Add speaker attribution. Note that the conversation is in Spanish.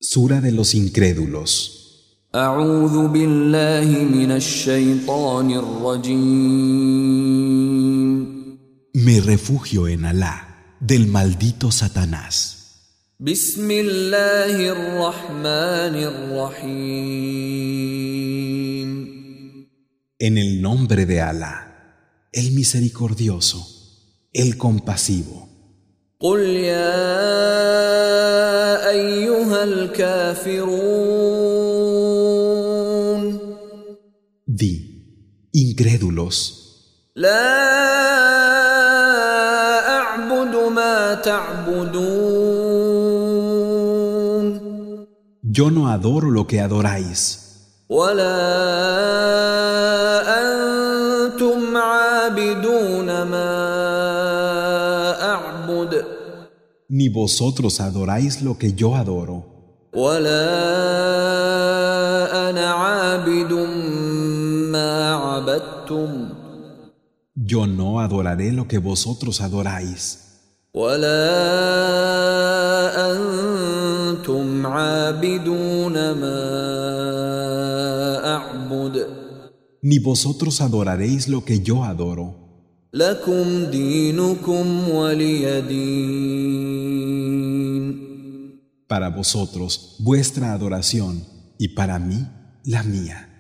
Speaker 1: Sura de los incrédulos.
Speaker 2: أعوذ بالله من الشيطان الرجيم.
Speaker 1: Me refugio en Alá, del maldito Satanás.
Speaker 2: بسم الله الرحمن الرحيم.
Speaker 1: En el nombre de Alá, el misericordioso, el compasivo.
Speaker 2: قل يا أيها الكافرون.
Speaker 1: Di, incrédulos,
Speaker 2: لا أعبد ما تعبدون.
Speaker 1: yo no adoro lo que adoráis,
Speaker 2: ولا أنتم عابدون ما أعبد.
Speaker 1: ni vosotros adoráis lo que yo adoro,
Speaker 2: ولا أنا عابد ما عبدتم.
Speaker 1: yo no adoraré lo que vosotros adoráis,
Speaker 2: ولا أنتم عابدون ما أعبد.
Speaker 1: ni vosotros adoraréis lo que yo adoro.
Speaker 2: لكم دينكم ولي دين.
Speaker 1: Para vosotros vuestra adoración y para mí la mía.